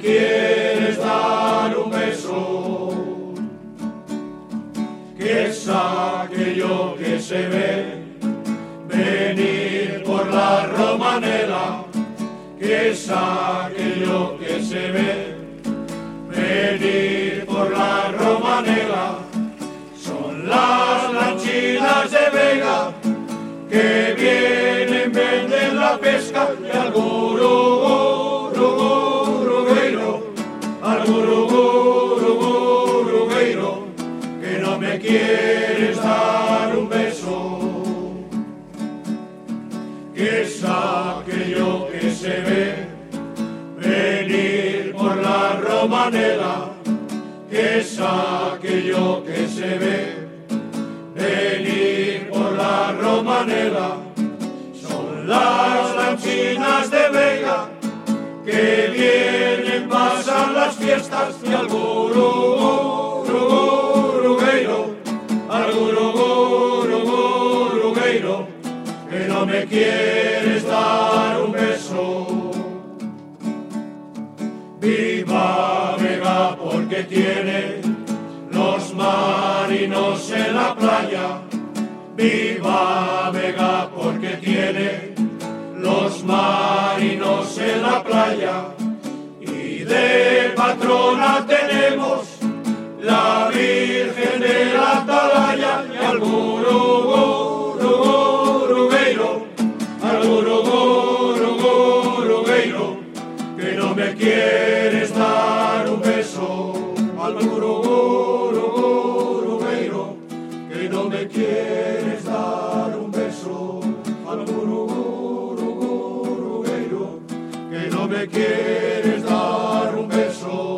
quieres dar un beso, que es aquello que se ve venir por la romanela, que es aquello que se ve venir por la romanela. Son las lanchinas de Vega que vienen, venden la pesca y al gurugueiro, al gurugueiro, que no me quieres dar un beso, que es aquello que se ve venir por la romanela, que es aquello que se ve venir por la romanela. Son las lanchinas de Vega que vienen, pasan las fiestas y al gurugueiro, al gurugueiro, que no me quieres dar un beso. Viva Vega porque tiene los marinos en la playa. Viva Vega porque tiene los marinos en la playa. Y de patrona tenemos la Virgen de la Atalaya y al gurugueiro, al gurugueiro, que no me quieres dar un beso, al gurugueiro, que no me quieres dar un beso, al gurugueiro, que no me quieres dar un beso.